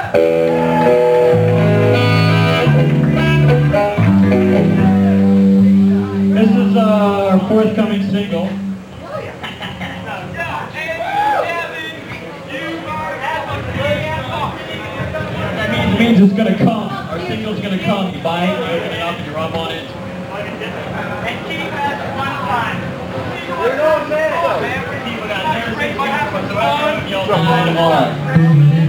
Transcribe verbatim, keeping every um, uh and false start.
This is our forthcoming single. That means, it means it's going to come. Our single's going to come. You buy it, you open it up, and you rub on it. And keep us one time. We're not there. People out there, y'all can them all.